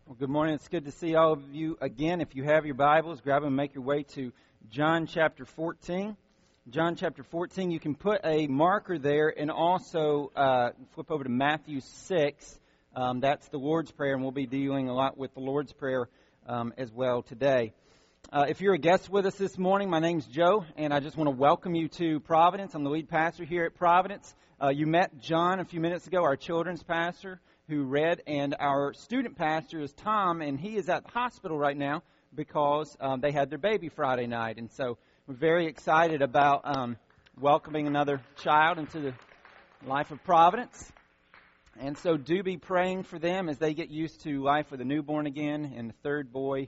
Well, good morning. It's good to see all of you again. If you have your Bibles, grab them and make your way to John chapter 14. John chapter 14, you can put a marker there and also flip over to Matthew 6. That's the Lord's Prayer, and we'll be dealing a lot with the Lord's Prayer as well today. If you're a guest with us this morning, my name's Joe, and I just want to welcome you to Providence. I'm the lead pastor here at Providence. You met John a few minutes ago, our children's pastor, who read, and our student pastor is Tom, and he is at the hospital right now because they had their baby Friday night. And so we're very excited about welcoming another child into the life of Providence. And so do be praying for them as they get used to life with a newborn again and the third boy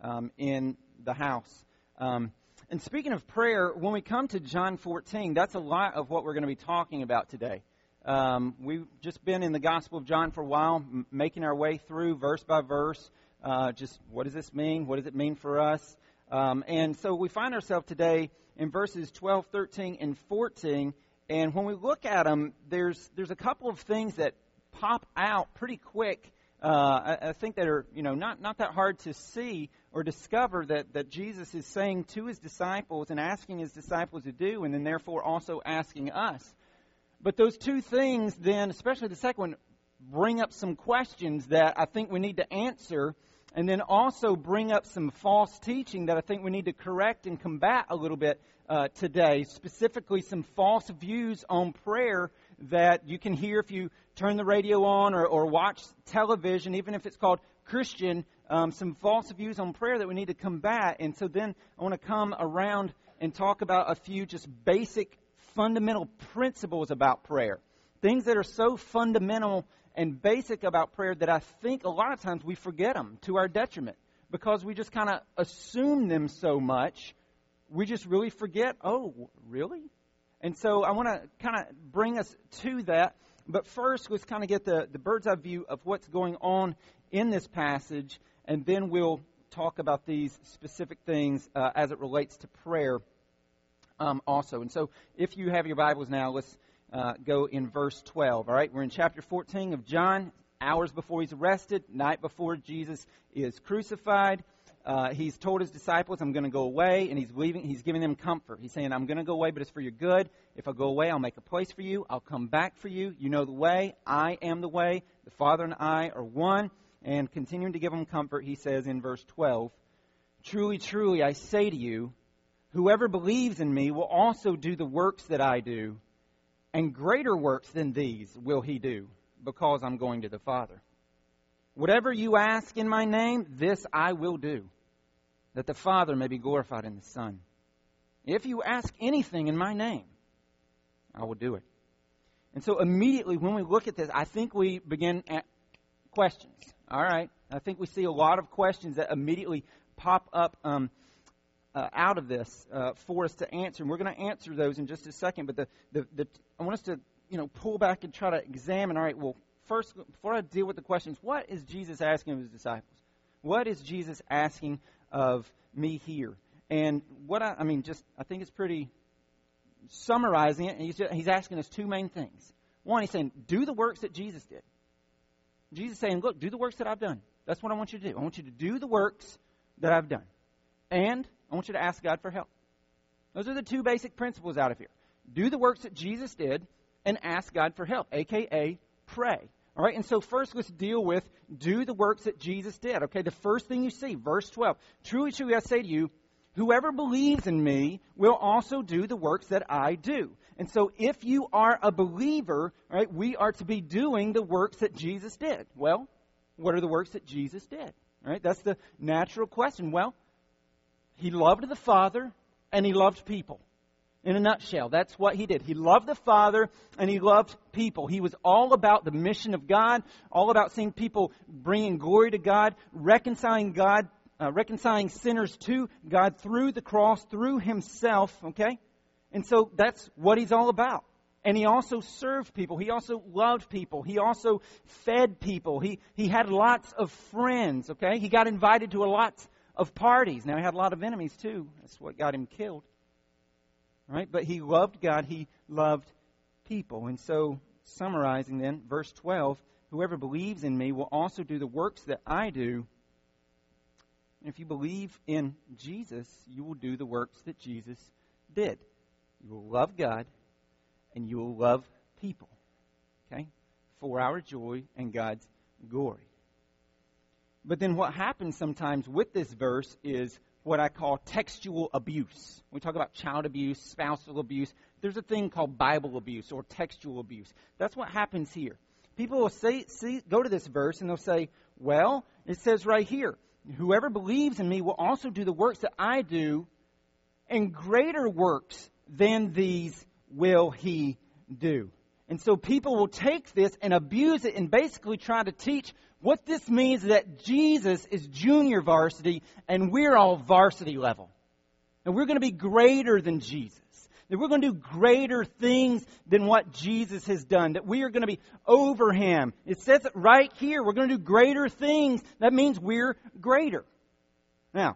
in the house. And speaking of prayer, when we come to John 14, that's a lot of what we're going to be talking about today. We've just been in the Gospel of John for a while, making our way through verse by verse. Just what does this mean? What does it mean for us? And so we find ourselves today in verses 12, 13, and 14. And when we look at them, there's a couple of things that pop out pretty quick. I think that are not that hard to see or discover that Jesus is saying to his disciples and asking his disciples to do, and then therefore also asking us. But those two things then, especially the second one, bring up some questions that I think we need to answer, and then also bring up some false teaching that I think we need to correct and combat a little bit today. Specifically, some false views on prayer that you can hear if you turn the radio on or watch television, even if it's called Christian, some false views on prayer that we need to combat. And so then I want to come around and talk about a few just basic fundamental principles about prayer. Things that are so fundamental and basic about prayer that I think a lot of times we forget them to our detriment because we just kind of assume them so much. We just really forget, oh, really? And so I want to kind of bring us to that. But first, let's kind of get the bird's eye view of what's going on in this passage, and then we'll talk about these specific things as it relates to prayer also. And so if you have your Bibles now, let's go in verse 12. All right, we're in chapter 14 of John, hours before he's arrested, night before Jesus is crucified. He's told his disciples, I'm going to go away, and he's leaving. He's giving them comfort. He's saying, I'm going to go away, but it's for your good. If I go away, I'll make a place for you. I'll come back for you. You know the way. I am the way. The Father and I are one. And continuing to give them comfort, he says in verse 12, Truly, truly, I say to you, whoever believes in me will also do the works that I do, and greater works than these will he do, because I'm going to the Father. Whatever you ask in my name, this I will do, that the Father may be glorified in the Son. If you ask anything in my name, I will do it. And so immediately when we look at this, I think we begin at questions. All right? I think we see a lot of questions that immediately pop up out of this for us to answer. And we're going to answer those in just a second. But I want us to pull back and try to examine, all right, well, first, before I deal with the questions, what is Jesus asking of his disciples? What is Jesus asking of me here? And what I think it's pretty summarizing it. And he's asking us two main things. One, he's saying, do the works that Jesus did. Jesus is saying, look, do the works that I've done. That's what I want you to do. I want you to do the works that I've done. And I want you to ask God for help. Those are the two basic principles out of here. Do the works that Jesus did and ask God for help, a.k.a. pray. All right, and so first let's deal with do the works that Jesus did. Okay, the first thing you see, verse 12. Truly, truly, I say to you, whoever believes in me will also do the works that I do. And so if you are a believer, right, we are to be doing the works that Jesus did. Well, what are the works that Jesus did? All right, that's the natural question. Well, he loved the Father and he loved people. In a nutshell, that's what he did. He loved the Father and he loved people. He was all about the mission of God, all about seeing people bringing glory to God, reconciling sinners to God through the cross, through himself, okay? And so that's what he's all about. And he also served people. He also loved people. He also fed people. He had lots of friends, okay? He got invited to lots of parties. Now, he had a lot of enemies, too. That's what got him killed. Right? But he loved God. He loved people. And so, summarizing then, verse 12, whoever believes in me will also do the works that I do. And if you believe in Jesus, you will do the works that Jesus did. You will love God and you will love people. Okay? For our joy and God's glory. But then what happens sometimes with this verse is what I call textual abuse. We talk about child abuse, spousal abuse. There's a thing called Bible abuse or textual abuse. That's what happens here. People will go to this verse and they'll say, well, it says right here, whoever believes in me will also do the works that I do, and greater works than these will he do. And so people will take this and abuse it and basically try to teach what this means, that Jesus is junior varsity and we're all varsity level. And we're going to be greater than Jesus. That we're going to do greater things than what Jesus has done. That we are going to be over Him. It says it right here. We're going to do greater things. That means we're greater. Now,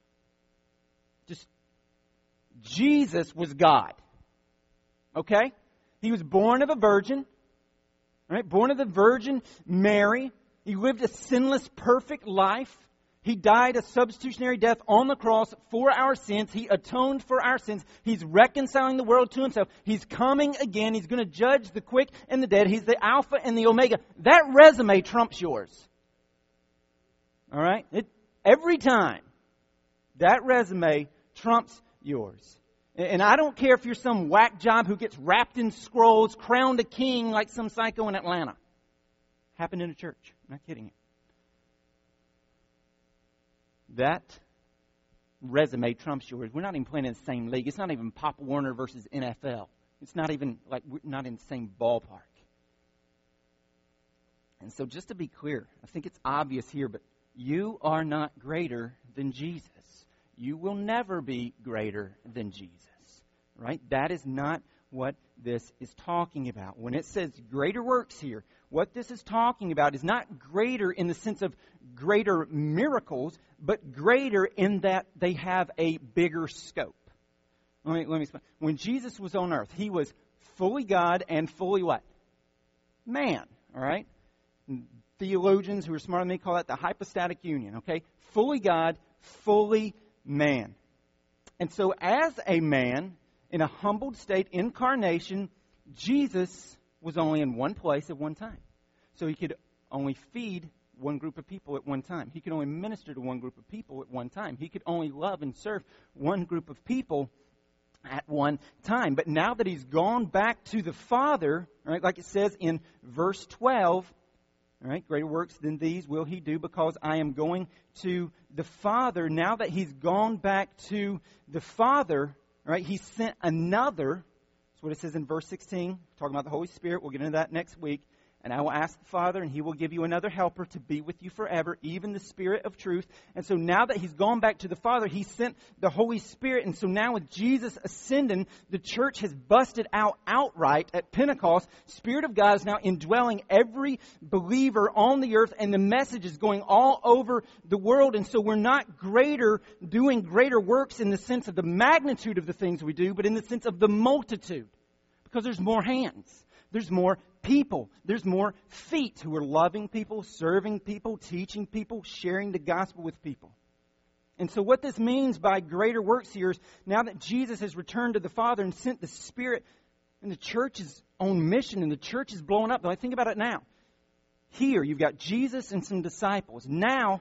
Jesus was God. Okay? He was born of a virgin. Right? Born of the Virgin Mary. He lived a sinless, perfect life. He died a substitutionary death on the cross for our sins. He atoned for our sins. He's reconciling the world to Himself. He's coming again. He's going to judge the quick and the dead. He's the Alpha and the Omega. That resume trumps yours. All right? Every time, that resume trumps yours. And I don't care if you're some whack job who gets wrapped in scrolls, crowned a king like some psycho in Atlanta. Happened in a church. I'm not kidding you. That resume trumps yours. We're not even playing in the same league. It's not even Pop Warner versus NFL. It's not even like we're not in the same ballpark. And so just to be clear, I think it's obvious here, but you are not greater than Jesus. You will never be greater than Jesus. Right? That is not what this is talking about. When it says greater works here, what this is talking about is not greater in the sense of greater miracles, but greater in that they have a bigger scope. Let me explain. When Jesus was on earth, He was fully God and fully what? Man. All right? Theologians who are smarter than me call that the hypostatic union. Okay? Fully God, fully man. And so as a man, in a humbled state, incarnation, Jesus was only in one place at one time. So He could only feed one group of people at one time. He could only minister to one group of people at one time. He could only love and serve one group of people at one time. But now that He's gone back to the Father, right, like it says in verse 12, all right, greater works than these will He do because I am going to the Father. Now that He's gone back to the Father, all right, He sent another. That's what it says in verse 16, talking about the Holy Spirit. We'll get into that next week. And I will ask the Father, and He will give you another helper to be with you forever, even the Spirit of truth. And so now that He's gone back to the Father, He sent the Holy Spirit. And so now with Jesus ascending, the church has busted out outright at Pentecost. Spirit of God is now indwelling every believer on the earth, and the message is going all over the world. And so we're not doing greater works in the sense of the magnitude of the things we do, but in the sense of the multitude. Because there's more hands. There's more people. There's more feet who are loving people, serving people, teaching people, sharing the gospel with people. And so what this means by greater works here is now that Jesus has returned to the Father and sent the Spirit, and the church is on mission and the church is blowing up. Though I think about it now. Here you've got Jesus and some disciples. Now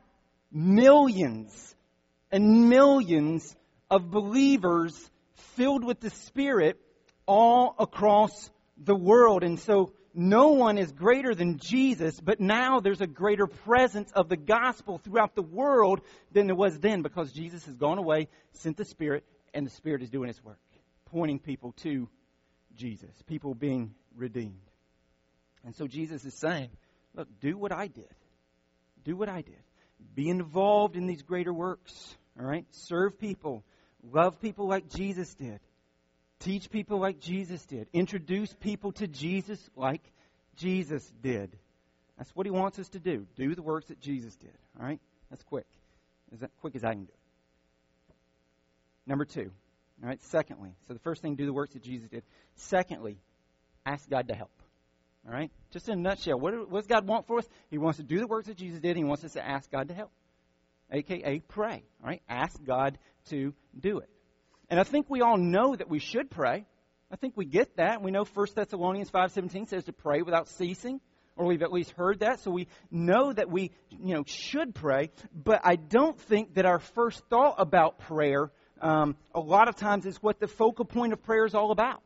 millions and millions of believers filled with the Spirit all across the world. And so no one is greater than Jesus, but now there's a greater presence of the gospel throughout the world than there was then, because Jesus has gone away, sent the Spirit, and the Spirit is doing its work, pointing people to Jesus, people being redeemed. And so Jesus is saying, look, do what I did. Do what I did. Be involved in these greater works. All right? Serve people. Love people like Jesus did. Teach people like Jesus did. Introduce people to Jesus like Jesus did. That's what He wants us to do. Do the works that Jesus did. All right? That's quick. As quick as I can do it. Number 2. All right? Secondly. So the first thing, do the works that Jesus did. Secondly, ask God to help. All right? Just in a nutshell, what does God want for us? He wants to do the works that Jesus did. He wants us to ask God to help, a.k.a. pray. All right? Ask God to do it. And I think we all know that we should pray. I think we get that. We know 1 Thessalonians 5:17 says to pray without ceasing, or we've at least heard that. So we know that we, should pray. But I don't think that our first thought about prayer a lot of times is what the focal point of prayer is all about.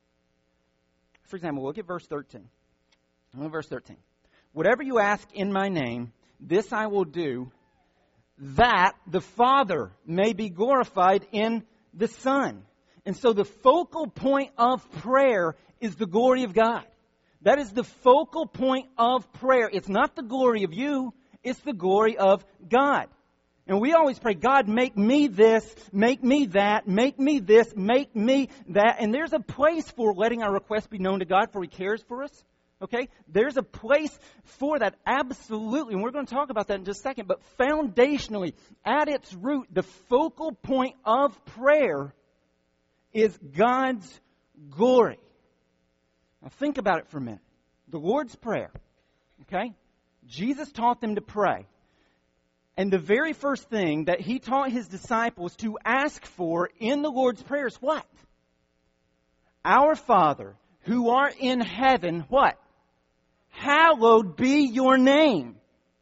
For example, look at verse 13. Look at verse 13. Whatever you ask in my name, this I will do, that the Father may be glorified in the Son. And so the focal point of prayer is the glory of God. That is the focal point of prayer. It's not the glory of you, it's the glory of God. And we always pray, God, make me this, make me that, make me this, make me that. And there's a place for letting our requests be known to God, for He cares for us. Okay? There's a place for that, absolutely. And we're going to talk about that in just a second. But foundationally, at its root, the focal point of prayer is God's glory. Now think about it for a minute. The Lord's Prayer. Okay? Jesus taught them to pray. And the very first thing that He taught His disciples to ask for in the Lord's Prayer is what? Our Father, who art in heaven, what? Hallowed be your name.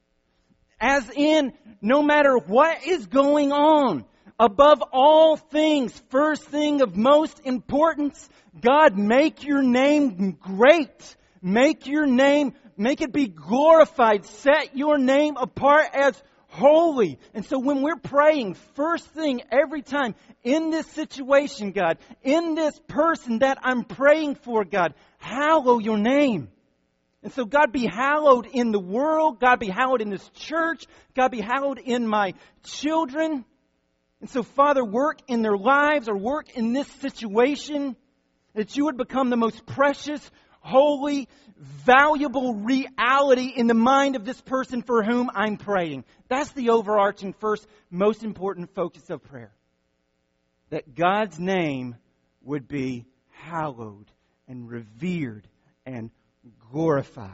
As in, no matter what is going on, above all things, first thing of most importance, God, make your name great. Make it be glorified. Set your name apart as holy. And so when we're praying, first thing every time, in this situation, God, in this person that I'm praying for, God, hallow your name. And so God be hallowed in the world. God be hallowed in this church. God be hallowed in my children. And so, Father, work in their lives or work in this situation that you would become the most precious, holy, valuable reality in the mind of this person for whom I'm praying. That's the overarching first, most important focus of prayer. That God's name would be hallowed and revered and glorified.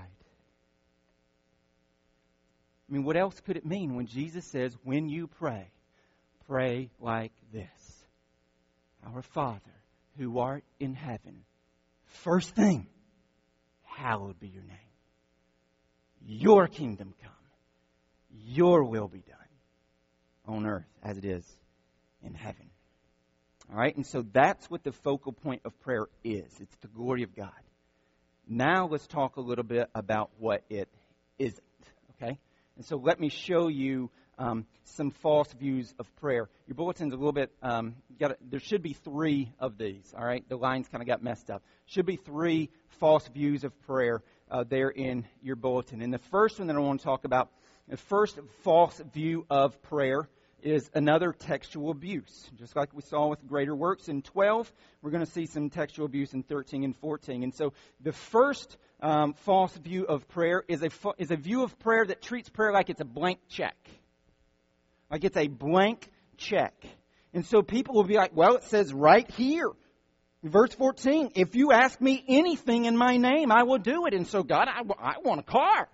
I mean, what else could it mean when Jesus says, when you pray, pray like this? Our Father, who art in heaven, first thing, hallowed be your name. Your kingdom come. Your will be done on earth as it is in heaven. All right? And so that's what the focal point of prayer is. It's the glory of God. Now let's talk a little bit about what it isn't. Okay? And so let me show you some false views of prayer. Your bulletin's a little bit, there should be 3 of these, all right? The lines kind of got messed up. Should be 3 false views of prayer there in your bulletin. And the first one that I want to talk about, the first false view of prayer is another textual abuse. Just like we saw with greater works in 12, we're going to see some textual abuse in 13 and 14. And so the first false view of prayer is a view of prayer that treats prayer like it's a blank check. Like it's a blank check. And so people will be like, well, it says right here, verse 14, if you ask me anything in my name, I will do it. And so, God, I want a car.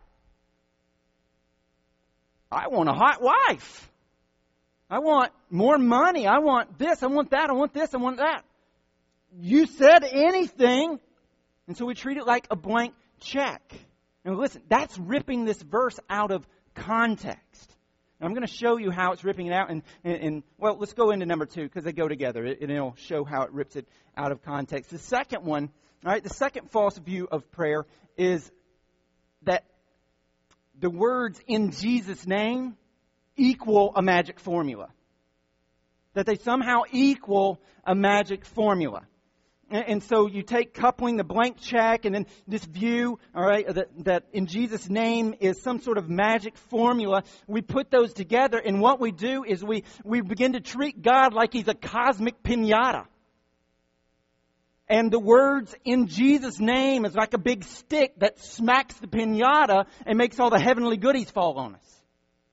I want a hot wife. I want more money. I want this. I want that. I want this. I want that. You said anything. And so we treat it like a blank check. And listen, that's ripping this verse out of context. And I'm going to show you how it's ripping it out. And well, let's go into number 2 because they go together. It'll show how it rips it out of context. The second one, all right, the second false view of prayer is that the words in Jesus' name equal a magic formula. That they somehow equal a magic formula. And so you take coupling the blank check and then this view, all right, that in Jesus' name is some sort of magic formula. We put those together, and what we do is we begin to treat God like He's a cosmic piñata. And the words in Jesus' name is like a big stick that smacks the piñata and makes all the heavenly goodies fall on us.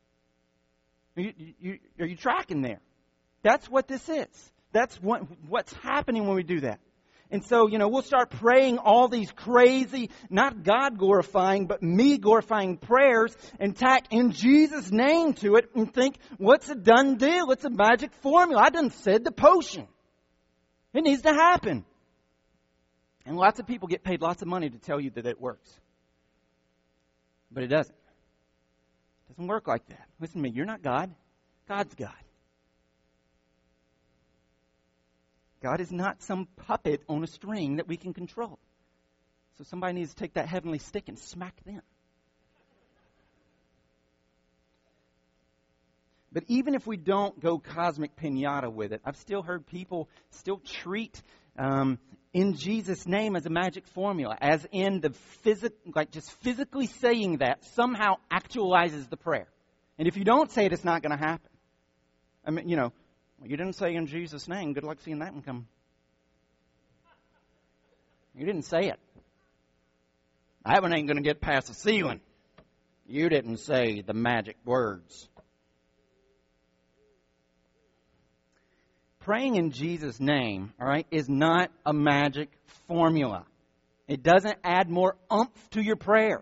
Are you tracking there? That's what this is. That's what's happening when we do that. And so, we'll start praying all these crazy, not God-glorifying, but me-glorifying prayers and tack in Jesus' name to it and think, what's a done deal? It's a magic formula. I done said the potion. It needs to happen. And lots of people get paid lots of money to tell you that it works. But it doesn't. It doesn't work like that. Listen to me, you're not God. God's God. God is not some puppet on a string that we can control. So somebody needs to take that heavenly stick and smack them. But even if we don't go cosmic pinata with it, I've still heard people still treat in Jesus' name as a magic formula, as in the just physically saying that somehow actualizes the prayer. And if you don't say it, it's not going to happen. I mean, you didn't say in Jesus' name. Good luck seeing that one come. You didn't say it. That one ain't going to get past the ceiling. You didn't say the magic words. Praying in Jesus' name, all right, is not a magic formula. It doesn't add more oomph to your prayer.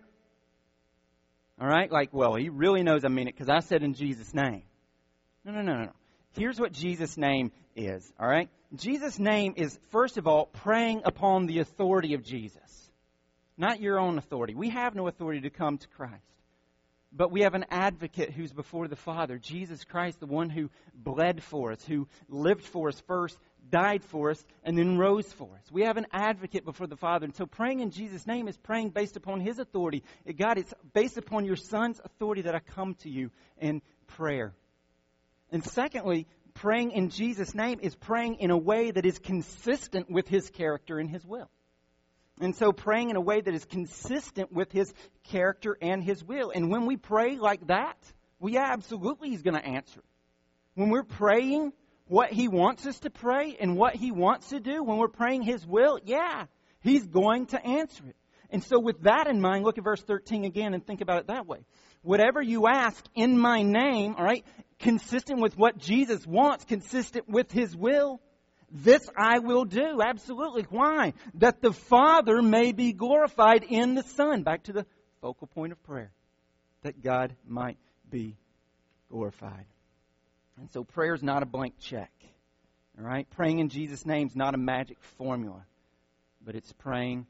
All right? Like, well, he really knows I mean it because I said in Jesus' name. No. Here's what Jesus' name is, all right? Jesus' name is, first of all, praying upon the authority of Jesus, not your own authority. We have no authority to come to Christ. But we have an advocate who's before the Father, Jesus Christ, the one who bled for us, who lived for us first, died for us, and then rose for us. We have an advocate before the Father. And so praying in Jesus' name is praying based upon His authority. God, it's based upon your Son's authority that I come to you in prayer. And secondly, praying in Jesus' name is praying in a way that is consistent with His character and His will. And so praying in a way that is consistent with His character and His will. And when we pray like that, absolutely He's going to answer. When we're praying what He wants us to pray and what He wants to do, when we're praying His will, He's going to answer it. And so with that in mind, look at verse 13 again and think about it that way. Whatever you ask in my name, all right, consistent with what Jesus wants, consistent with His will, this I will do. Absolutely. Why? That the Father may be glorified in the Son. Back to the focal point of prayer. That God might be glorified. And so prayer is not a blank check. All right? Praying in Jesus' name is not a magic formula. But it's praying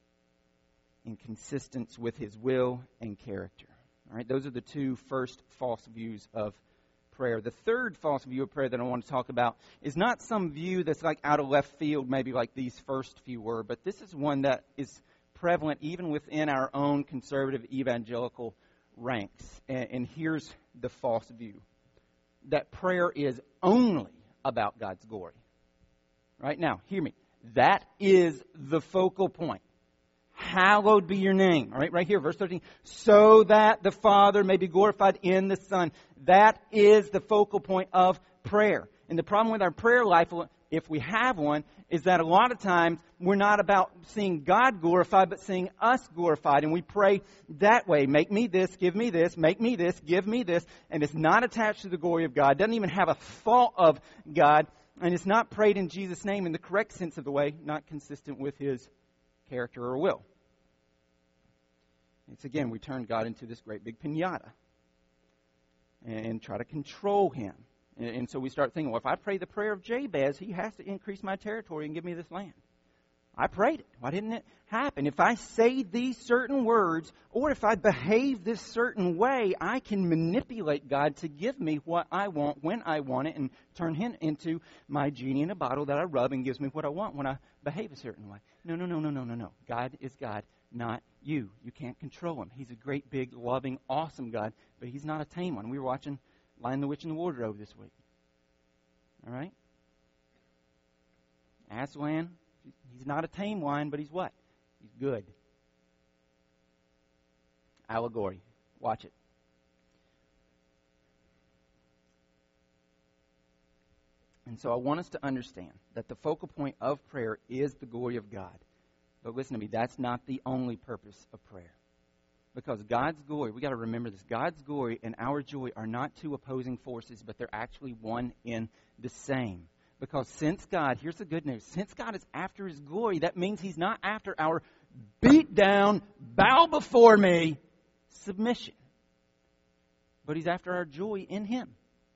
in consistence with His will and character. All right? Those are the two first false views of prayer. The third false view of prayer that I want to talk about is not some view that's like out of left field, maybe like these first few were, but this is one that is prevalent even within our own conservative evangelical ranks. And here's the false view. That prayer is only about God's glory. Right now, hear me. That is the focal point. Hallowed be your name. All right, right here, verse 13. So that the Father may be glorified in the Son. That is the focal point of prayer. And the problem with our prayer life, if we have one, is that a lot of times we're not about seeing God glorified, but seeing us glorified. And we pray that way. Make me this, give me this, make me this, give me this. And it's not attached to the glory of God. It doesn't even have a thought of God. And it's not prayed in Jesus' name in the correct sense of the way, not consistent with His character or will. It's again, we turn God into this great big piñata and try to control Him. And so we start thinking, well, if I pray the prayer of Jabez, he has to increase my territory and give me this land. I prayed it. Why didn't it happen? If I say these certain words, or if I behave this certain way, I can manipulate God to give me what I want when I want it and turn Him into my genie in a bottle that I rub and gives me what I want when I behave a certain way. No. God is God, not you. You can't control Him. He's a great, big, loving, awesome God, but He's not a tame one. We were watching Lion, the Witch, and the Wardrobe this week. All right? Aslan, he's not a tame lion, but he's what? He's good. Allegory. Watch it. And so I want us to understand that the focal point of prayer is the glory of God. But listen to me, that's not the only purpose of prayer. Because God's glory, we got to remember this, God's glory and our joy are not two opposing forces, but they're actually one in the same. Because since God, here's the good news, since God is after His glory, that means He's not after our beat down, bow before me submission. But He's after our joy in Him.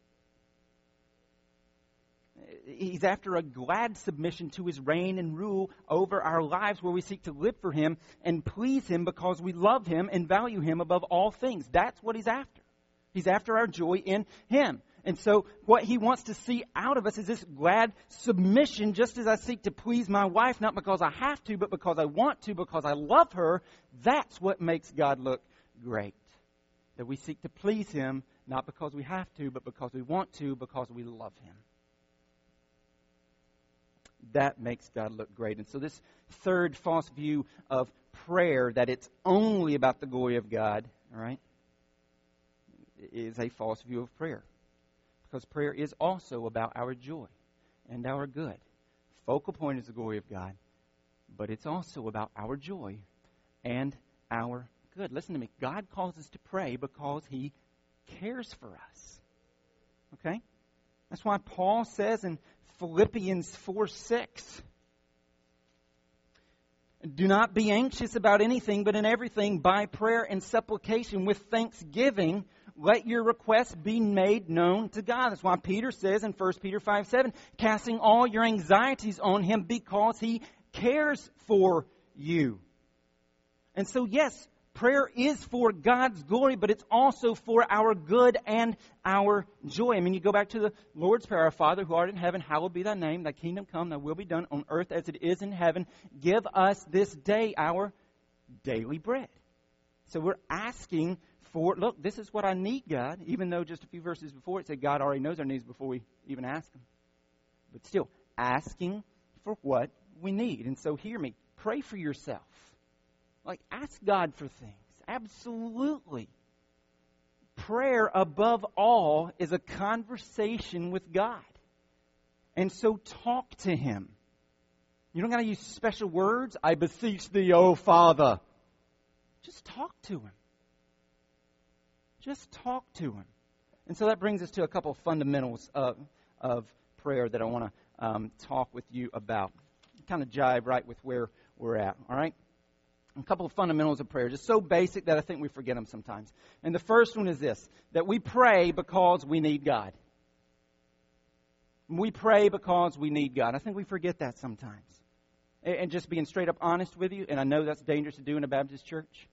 He's after a glad submission to His reign and rule over our lives, where we seek to live for Him and please Him because we love Him and value Him above all things. That's what He's after. He's after our joy in Him. And so what He wants to see out of us is this glad submission, just as I seek to please my wife, not because I have to, but because I want to, because I love her. That's what makes God look great. That we seek to please Him, not because we have to, but because we want to, because we love Him. That makes God look great. And so this third false view of prayer, that it's only about the glory of God, all right, is a false view of prayer. Because prayer is also about our joy and our good. Focal point is the glory of God, but it's also about our joy and our good. Listen to me. God calls us to pray because He cares for us. Okay? That's why Paul says in Philippians 4:6, do not be anxious about anything, but in everything, by prayer and supplication with thanksgiving, let your requests be made known to God. That's why Peter says in 1 Peter 5:7, casting all your anxieties on Him because He cares for you. And so, yes, prayer is for God's glory, but it's also for our good and our joy. I mean, you go back to the Lord's Prayer, Our Father, who art in heaven, hallowed be thy name, thy kingdom come, thy will be done on earth as it is in heaven. Give us this day our daily bread. So we're asking for, look, this is what I need, God, even though just a few verses before it said God already knows our needs before we even ask Him. But still, asking for what we need. And so hear me, pray for yourself. Like, ask God for things. Absolutely. Prayer, above all, is a conversation with God. And so talk to Him. You don't got to use special words. I beseech thee, O Father. Just talk to Him. Just talk to Him. And so that brings us to a couple of fundamentals of prayer that I want to talk with you about. Kind of jive right with where we're at, all right? A couple of fundamentals of prayer, just so basic that I think we forget them sometimes. And the first one is this, that we pray because we need God. We pray because we need God. I think we forget that sometimes. And just being straight up honest with you, and I know that's dangerous to do in a Baptist church,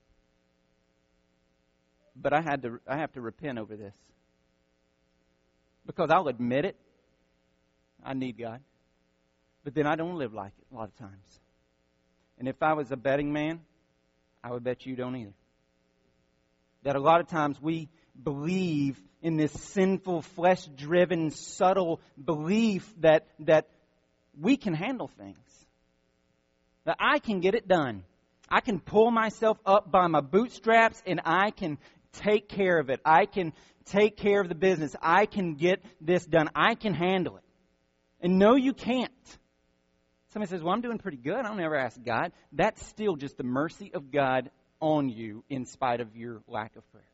but I have to repent over this. Because I'll admit it, I need God. But then I don't live like it a lot of times. And if I was a betting man, I would bet you don't either. That a lot of times we believe in this sinful, flesh-driven, subtle belief that we can handle things. That I can get it done. I can pull myself up by my bootstraps and I can take care of it. I can take care of the business. I can get this done. I can handle it. And no, you can't. Somebody says, well, I'm doing pretty good. I don't ever ask God. That's still just the mercy of God on you in spite of your lack of prayer.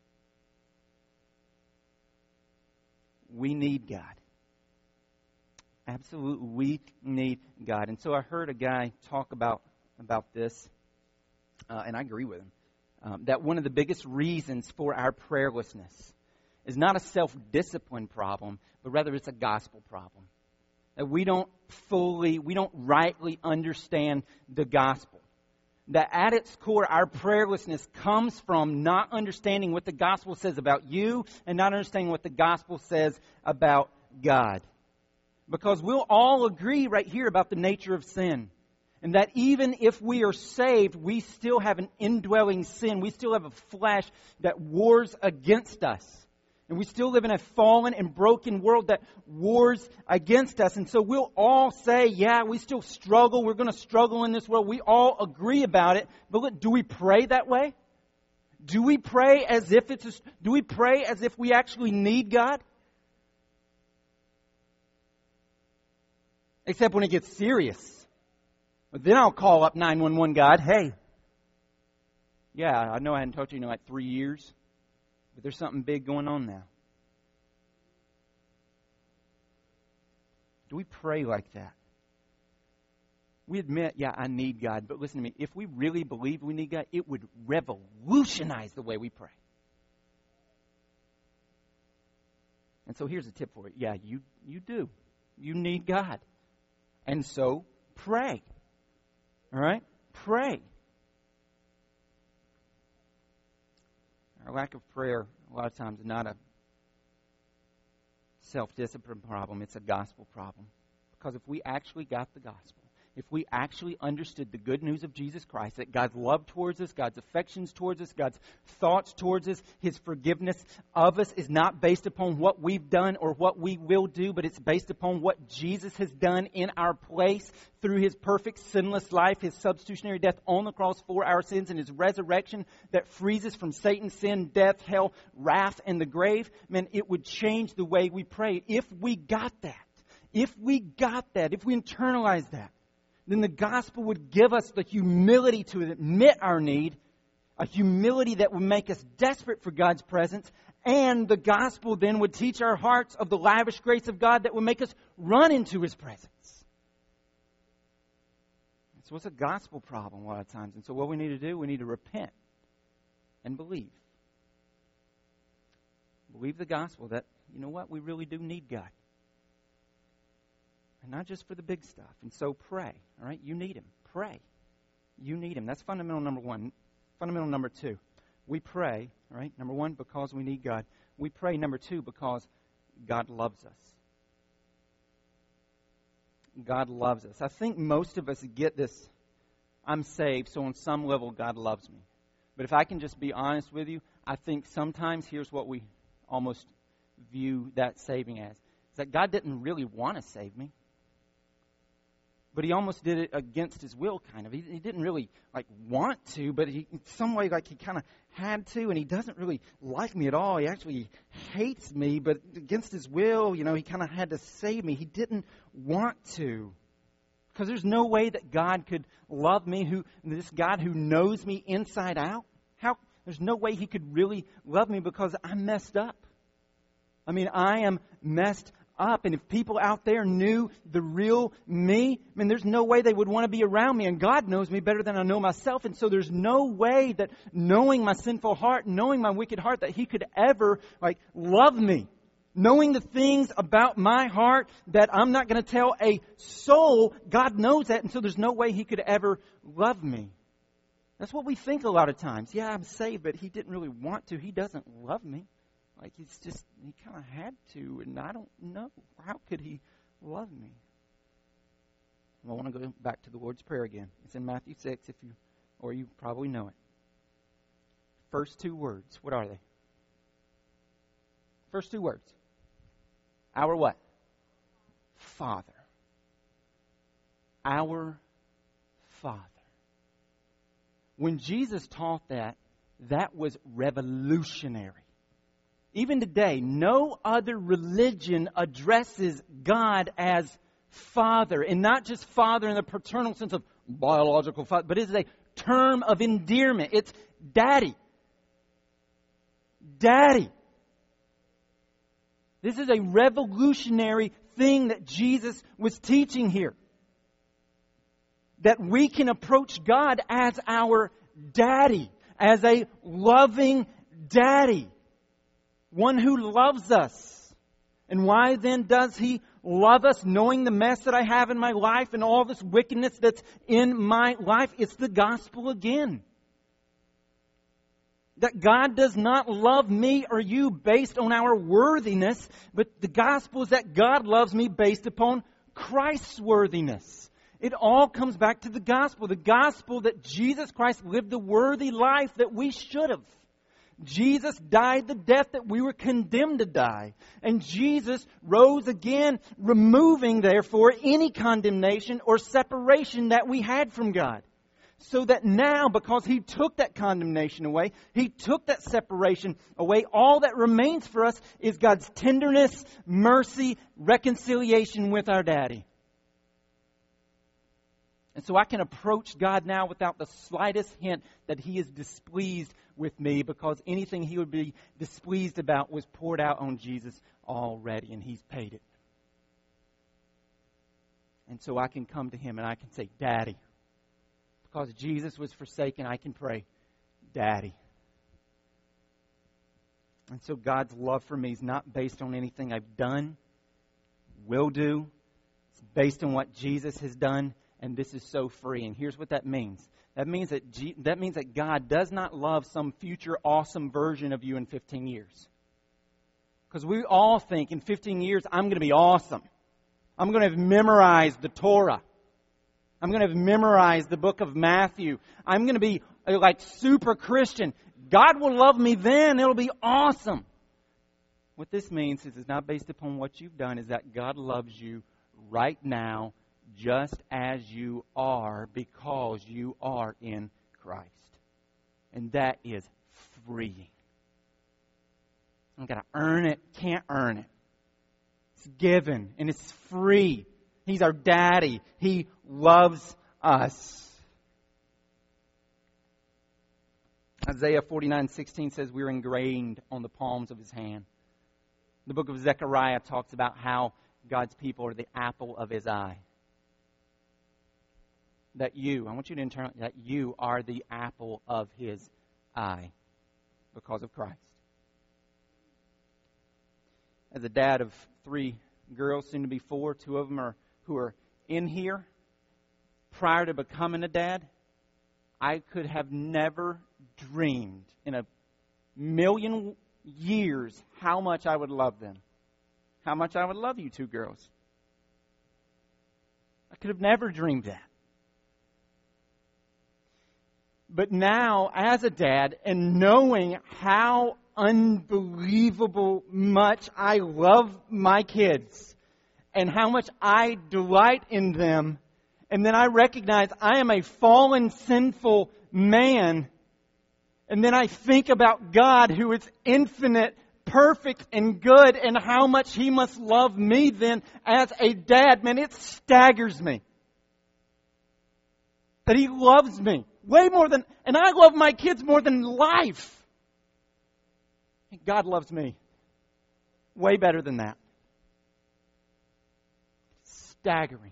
We need God. Absolutely, we need God. And so I heard a guy talk about this, and I agree with him, that one of the biggest reasons for our prayerlessness is not a self-discipline problem, but rather it's a gospel problem. That we don't rightly understand the gospel. That at its core, our prayerlessness comes from not understanding what the gospel says about you and not understanding what the gospel says about God. Because we'll all agree right here about the nature of sin. And that even if we are saved, we still have an indwelling sin. We still have a flesh that wars against us. And we still live in a fallen and broken world that wars against us. And so we'll all say, yeah, we still struggle. We're going to struggle in this world. We all agree about it. But look, do we pray that way? Do we pray as if we actually need God? Except when it gets serious. But then I'll call up 911 God. Hey, yeah, I know I hadn't talked to you in like 3 years. But there's something big going on now. Do we pray like that? We admit, yeah, I need God. But listen to me. If we really believe we need God, it would revolutionize the way we pray. And so here's a tip for it. Yeah, you do. You need God. And so pray. All right? Pray. Our lack of prayer, a lot of times, is not a self-discipline problem. It's a gospel problem. Because if we actually got the gospel, if we actually understood the good news of Jesus Christ, that God's love towards us, God's affections towards us, God's thoughts towards us, His forgiveness of us is not based upon what we've done or what we will do, but it's based upon what Jesus has done in our place through His perfect sinless life, His substitutionary death on the cross for our sins, and His resurrection that frees us from Satan, sin, death, hell, wrath, and the grave. Man, it would change the way we pray. If we got that, if we internalize that, then the gospel would give us the humility to admit our need, a humility that would make us desperate for God's presence, and the gospel then would teach our hearts of the lavish grace of God that would make us run into His presence. So it's a gospel problem a lot of times. And so what we need to do, we need to repent and believe. Believe the gospel that, you know what, we really do need God. And not just for the big stuff. And so pray. All right? You need Him. Pray. You need Him. That's fundamental number one. Fundamental number two. We pray, all right? Number one, because we need God. We pray, number two, because God loves us. God loves us. I think most of us get this, I'm saved, so on some level God loves me. But if I can just be honest with you, I think sometimes here's what we almost view that saving as. Is that God didn't really want to save me. But He almost did it against His will, kind of. He didn't really, want to, but in some way, he kind of had to, and He doesn't really like me at all. He actually hates me, but against His will, He kind of had to save me. He didn't want to. Because there's no way that God could love me, this God who knows me inside out. There's no way He could really love me because I'm messed up. I mean, I am messed up. And if people out there knew the real me, there's no way they would want to be around me. And God knows me better than I know myself. And so there's no way that knowing my sinful heart, knowing my wicked heart, that He could ever, love me. Knowing the things about my heart that I'm not going to tell a soul, God knows that. And so there's no way He could ever love me. That's what we think a lot of times. Yeah, I'm saved, but He didn't really want to. He doesn't love me. He kind of had to, and I don't know. How could He love me? I want to go back to the Lord's Prayer again. It's in Matthew 6, or you probably know it. First two words, what are they? First two words. Our what? Father. Our Father. When Jesus taught that, that was revolutionary. Even today, no other religion addresses God as Father. And not just Father in the paternal sense of biological father, but it is a term of endearment. It's Daddy. Daddy. This is a revolutionary thing that Jesus was teaching here. That we can approach God as our Daddy. As a loving Daddy. One who loves us. And why then does He love us? Knowing the mess that I have in my life and all this wickedness that's in my life. It's the gospel again. That God does not love me or you based on our worthiness. But the gospel is that God loves me based upon Christ's worthiness. It all comes back to the gospel. The gospel that Jesus Christ lived the worthy life that we should have. Jesus died the death that we were condemned to die. And Jesus rose again, removing, therefore, any condemnation or separation that we had from God. So that now, because He took that condemnation away, He took that separation away, all that remains for us is God's tenderness, mercy, reconciliation with our Daddy. And so I can approach God now without the slightest hint that He is displeased with me, because anything He would be displeased about was poured out on Jesus already, and He's paid it. And so I can come to Him and I can say, Daddy. Because Jesus was forsaken, I can pray, Daddy. And so God's love for me is not based on anything I've done, will do. It's based on what Jesus has done, and this is so free. And here's what that means. That means that God does not love some future awesome version of you in 15 years. Because we all think in 15 years, I'm going to be awesome. I'm going to have memorized the Torah. I'm going to have memorized the book of Matthew. I'm going to be like super Christian. God will love me then. It'll be awesome. What this means is it's not based upon what you've done. Is that God loves you right now just as you are because you are in Christ. And that is freeing. I've got to earn it. Can't earn it. It's given and it's free. He's our daddy. He loves us. Isaiah 49:16 says we're ingrained on the palms of His hand. The book of Zechariah talks about how God's people are the apple of His eye. I want you to internalize that you are the apple of His eye because of Christ. As a dad of 3 girls, soon to be 4, 2 of them who are in here. Prior to becoming a dad, I could have never dreamed in a million years how much I would love them. How much I would love you 2 girls. I could have never dreamed that. But now, as a dad, and knowing how unbelievable much I love my kids, and how much I delight in them, and then I recognize I am a fallen, sinful man, and then I think about God who is infinite, perfect, and good, and how much He must love me then as a dad. Man, it staggers me that He loves me way more than, and I love my kids more than life. God loves me way better than that. Staggering.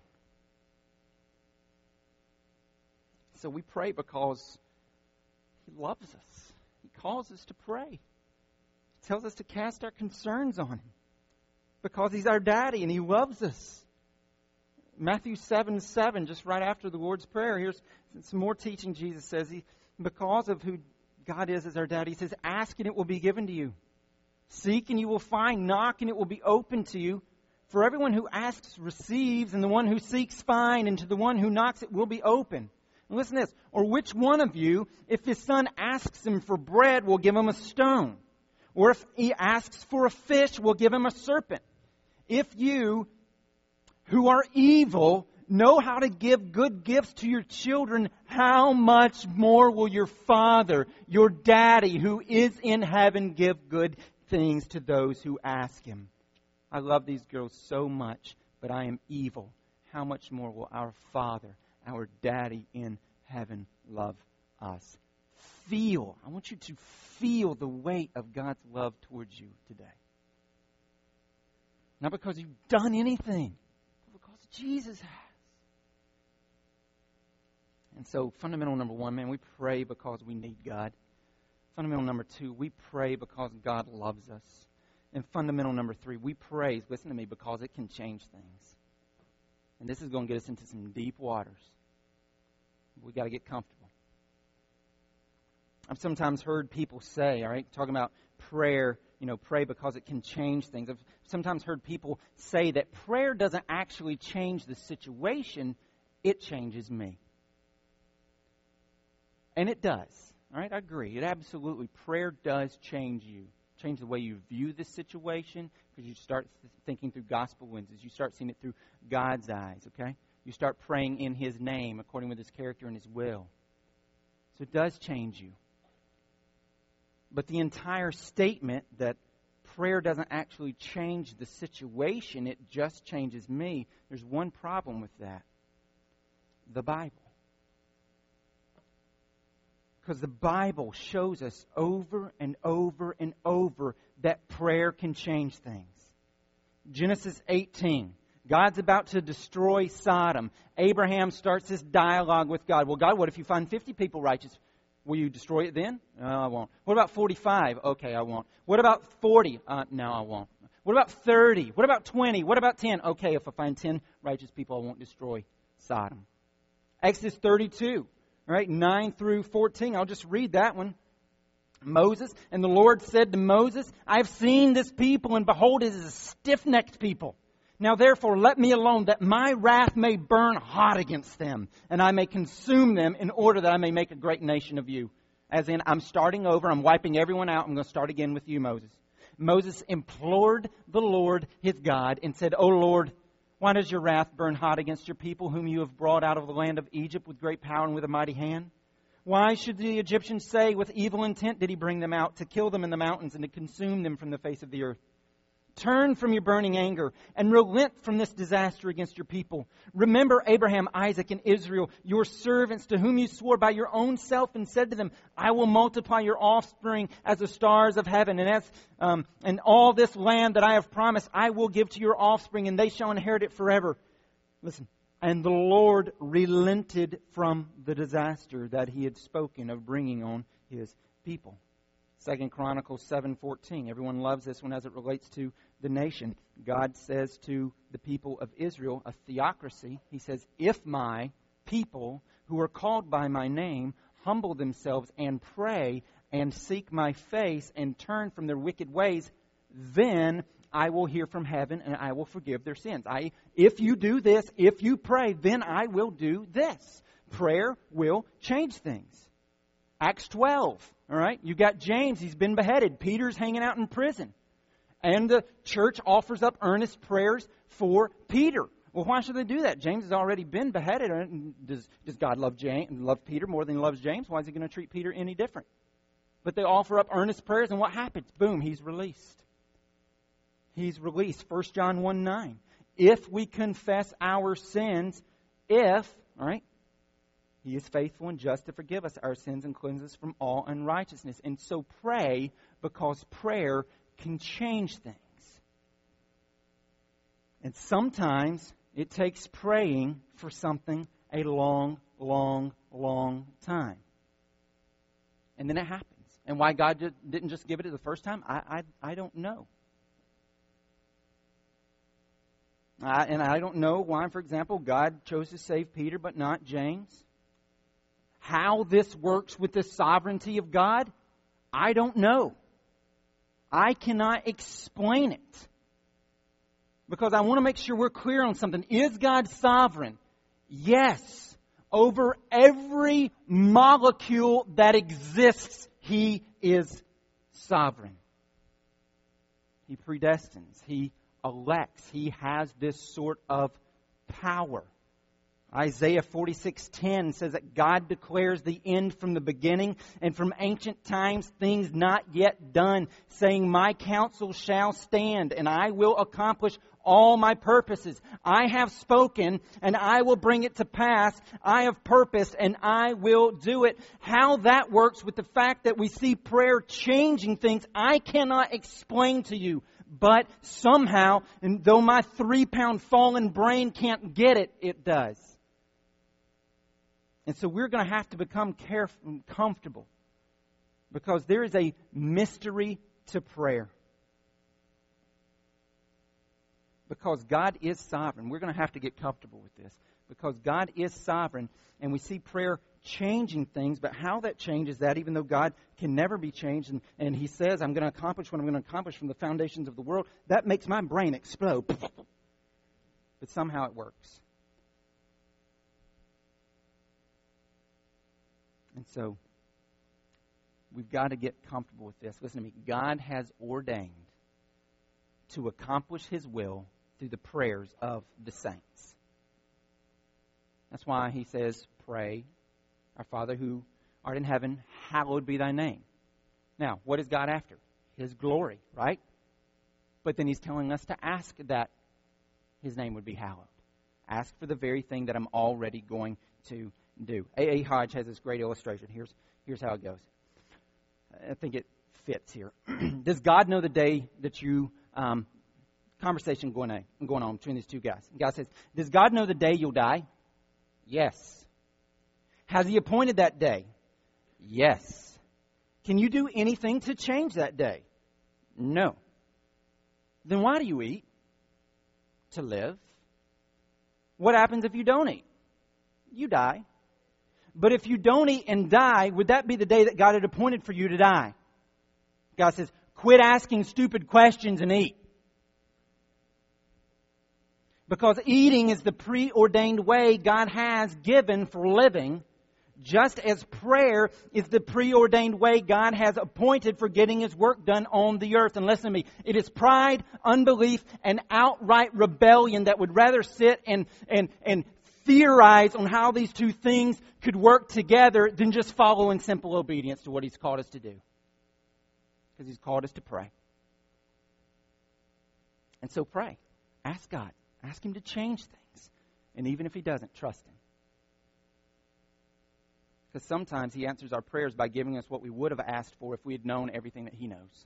So we pray because He loves us. He calls us to pray. He tells us to cast our concerns on Him because He's our daddy and He loves us. Matthew 7:7, just right after the Lord's Prayer, here's some more teaching. Jesus says, because of who God is as our daddy, He says, ask and it will be given to you. Seek and you will find. Knock and it will be open to you. For everyone who asks receives, and the one who seeks finds, and to the one who knocks it will be open. And listen to this. Or which one of you, if his son asks him for bread, will give him a stone? Or if he asks for a fish, will give him a serpent? If you, who are evil, know how to give good gifts to your children, how much more will your Father, your Daddy, who is in heaven, give good things to those who ask Him? I love these girls so much, but I am evil. How much more will our Father, our Daddy in heaven, love us? I want you to feel the weight of God's love towards you today. Not because you've done anything, but because Jesus has. And so, fundamental number 1, man, we pray because we need God. Fundamental number 2, we pray because God loves us. And fundamental number 3, we pray, listen to me, because it can change things. And this is going to get us into some deep waters. We've got to get comfortable. I've sometimes heard people say, all right, talking about prayer, pray because it can change things. I've sometimes heard people say that prayer doesn't actually change the situation, it changes me. And it does. All right, I agree. It absolutely, prayer does change you. Change the way you view the situation, because you start thinking through gospel lenses. You start seeing it through God's eyes, okay? You start praying in His name, according with His character and His will. So it does change you. But the entire statement that prayer doesn't actually change the situation, it just changes me, there's one problem with that. The Bible. Because the Bible shows us over and over and over that prayer can change things. Genesis 18, God's about to destroy Sodom. Abraham starts this dialogue with God. Well, God, what if you find 50 people righteous? Will you destroy it then? No, I won't. What about 45? Okay, I won't. What about 40? No, I won't. What about 30? What about 20? What about 10? Okay, if I find 10 righteous people, I won't destroy Sodom. Exodus 32, right, 9 through 14. I'll just read that one. Moses, and the Lord said to Moses, I have seen this people, and behold, it is a stiff-necked people. Now therefore let me alone, that my wrath may burn hot against them, and I may consume them, in order that I may make a great nation of you. As in, I'm starting over, I'm wiping everyone out, I'm going to start again with you, Moses. Moses implored the Lord his God, and said, O Lord, why does your wrath burn hot against your people, whom you have brought out of the land of Egypt with great power and with a mighty hand? Why should the Egyptians say, with evil intent did he bring them out, to kill them in the mountains and to consume them from the face of the earth? Turn from your burning anger and relent from this disaster against your people. Remember Abraham, Isaac, and Israel, your servants, to whom you swore by your own self and said to them, I will multiply your offspring as the stars of heaven, and all this land that I have promised I will give to your offspring, and they shall inherit it forever. Listen. And the Lord relented from the disaster that he had spoken of bringing on his people. 2 Chronicles 7:14. Everyone loves this one as it relates to the nation. God says to the people of Israel, a theocracy, he says, if my people who are called by my name humble themselves and pray and seek my face and turn from their wicked ways, then I will hear from heaven and I will forgive their sins. If you do this, if you pray, then I will do this. Prayer will change things. Acts 12, all right? You got James, he's been beheaded. Peter's hanging out in prison. And the church offers up earnest prayers for Peter. Well, why should they do that? James has already been beheaded. Does God love Peter more than he loves James? Why is he going to treat Peter any different? But they offer up earnest prayers, and what happens? Boom, he's released. He's released. 1 John 1:9. If we confess our sins, all right, he is faithful and just to forgive us our sins and cleanse us from all unrighteousness. And so pray, because prayer can change things. And sometimes it takes praying for something a long, long, long time. And then it happens. And why God didn't just give it the first time, I don't know. And I don't know why, for example, God chose to save Peter but not James. How this works with the sovereignty of God, I don't know. I cannot explain it. Because I want to make sure we're clear on something. Is God sovereign? Yes. Over every molecule that exists, He is sovereign. He predestines. He elects. He has this sort of power. Isaiah 46:10 says that God declares the end from the beginning, and from ancient times things not yet done, saying, my counsel shall stand, and I will accomplish all my purposes. I have spoken, and I will bring it to pass. I have purposed, and I will do it. How that works with the fact that we see prayer changing things, I cannot explain to you. But somehow, and though my 3-pound fallen brain can't get it, it does. And so we're going to have to become careful and comfortable, because there is a mystery to prayer. Because God is sovereign. We're going to have to get comfortable with this. Because God is sovereign, and we see prayer changing things, but how that changes that, even though God can never be changed, and He says, I'm going to accomplish what I'm going to accomplish from the foundations of the world, that makes my brain explode. But somehow it works. And so, we've got to get comfortable with this. Listen to me. God has ordained to accomplish His will through the prayers of the saints. That's why He says, pray, our Father who art in heaven, hallowed be thy name. Now, what is God after? His glory, right? But then He's telling us to ask that His name would be hallowed. Ask for the very thing that I'm already going to do. A. Hodge has this great illustration. Here's how it goes. I think it fits here. Does God know the day that you conversation going on between these two guys. And God says, does God know the day you'll die? Yes. Has He appointed that day? Yes. Can you do anything to change that day? No. Then why do you eat? To live. What happens if you don't eat? You die. But if you don't eat and die, would that be the day that God had appointed for you to die? God says, quit asking stupid questions and eat. Because eating is the preordained way God has given for living, just as prayer is the preordained way God has appointed for getting His work done on the earth. And listen to me, it is pride, unbelief, and outright rebellion that would rather sit and theorize on how these two things could work together than just follow in simple obedience to what He's called us to do. Because He's called us to pray. And so pray. Ask God. Ask Him to change things. And even if He doesn't, trust Him. Because sometimes He answers our prayers by giving us what we would have asked for if we had known everything that He knows.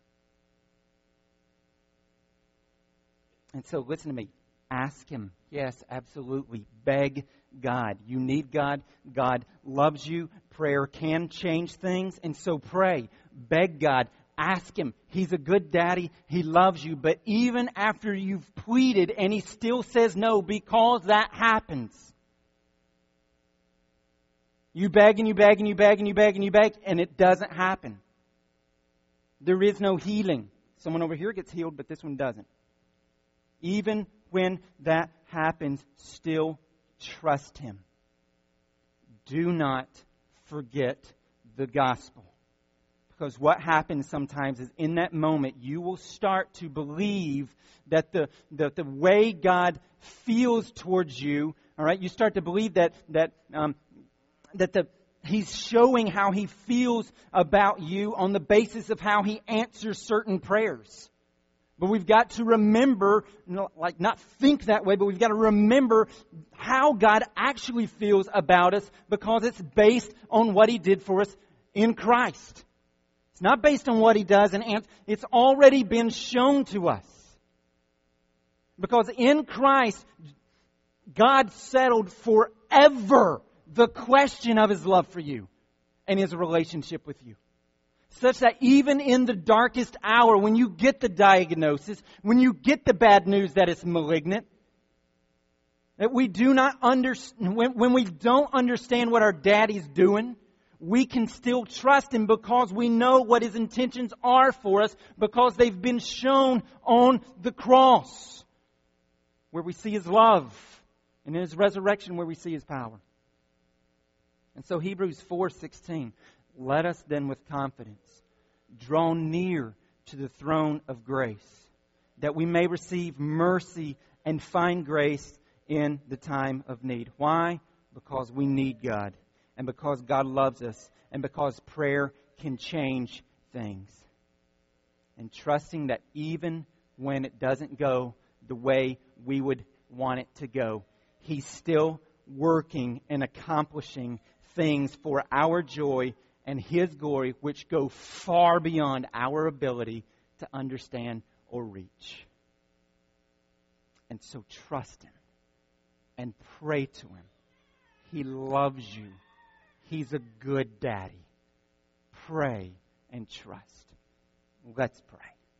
And so listen to me. Ask Him. Yes, absolutely. Beg God. You need God. God loves you. Prayer can change things. And so pray. Beg God. Ask Him. He's a good daddy. He loves you. But even after you've pleaded and He still says no, because that happens. You beg and you beg and you beg and you beg and you beg, and it doesn't happen. There is no healing. Someone over here gets healed, but this one doesn't. Even when that happens, still trust Him. Do not forget the gospel. Because what happens sometimes is in that moment you will start to believe that the way God feels towards you, all right, you start to believe that He's showing how He feels about you on the basis of how He answers certain prayers. But we've got to remember, not think that way, but we've got to remember how God actually feels about us because it's based on what He did for us in Christ. It's not based on what He does and it's already been shown to us. Because in Christ, God settled forever the question of His love for you and His relationship with you. Such that even in the darkest hour, when you get the diagnosis, when you get the bad news that it's malignant, that we do not understand, when we don't understand what our daddy's doing, we can still trust Him because we know what His intentions are for us because they've been shown on the cross, where we see His love, and in His resurrection where we see His power. And so Hebrews 4:16, let us then with confidence draw near to the throne of grace, that we may receive mercy and find grace in the time of need. Why? Because we need God, and because God loves us, and because prayer can change things. And trusting that even when it doesn't go the way we would want it to go, He's still working and accomplishing things for our joy and His glory, which go far beyond our ability to understand or reach. And so trust Him and pray to Him. He loves you. He's a good daddy. Pray and trust. Let's pray.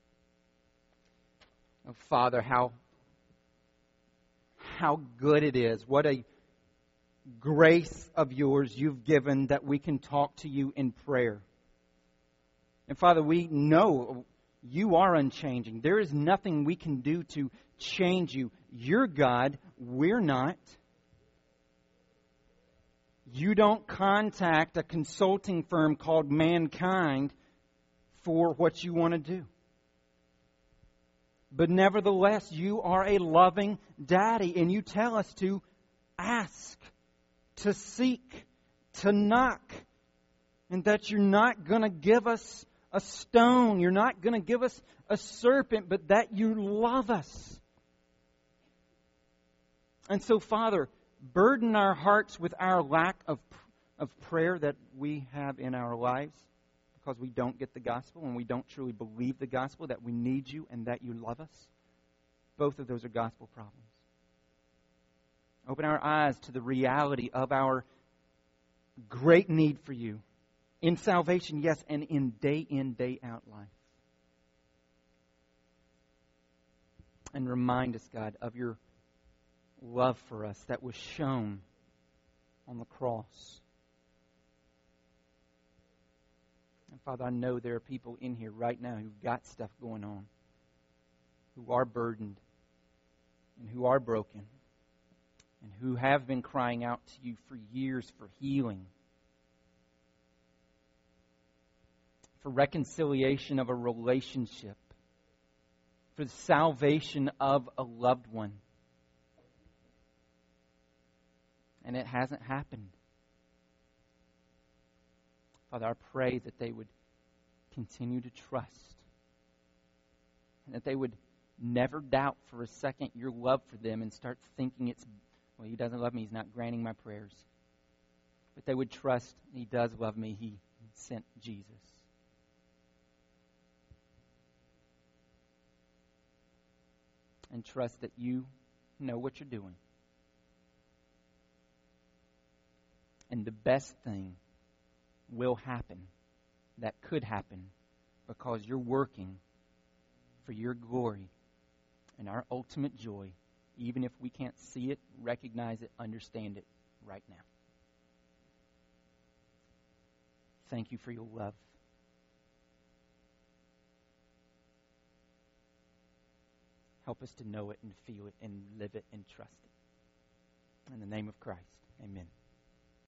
Oh, Father, how good it is. What a grace of yours you've given that we can talk to you in prayer. And Father, we know you are unchanging. There is nothing we can do to change you. You're God. We're not. You don't contact a consulting firm called Mankind for what you want to do. But nevertheless, you are a loving daddy, and you tell us to ask, to seek, to knock, and that you're not going to give us a stone, you're not going to give us a serpent, but that you love us. And so, Father, burden our hearts with our lack of prayer that we have in our lives because we don't get the gospel and we don't truly believe the gospel, that we need you and that you love us. Both of those are gospel problems. Open our eyes to the reality of our great need for you. In salvation, yes, and in, day out life. And remind us, God, of your love for us that was shown on the cross. And Father, I know there are people in here right now who've got stuff going on, who are burdened, and who are broken, and who have been crying out to you for years for healing, for reconciliation of a relationship, for the salvation of a loved one. And it hasn't happened. Father, I pray that they would continue to trust, and that they would never doubt for a second your love for them and start thinking well, He doesn't love me, He's not granting my prayers. But they would trust He does love me, He sent Jesus. And trust that you know what you're doing. And the best thing will happen that could happen because you're working for your glory and our ultimate joy, even if we can't see it, recognize it, understand it right now. Thank you for your love. Help us to know it and feel it and live it and trust it. In the name of Christ, amen.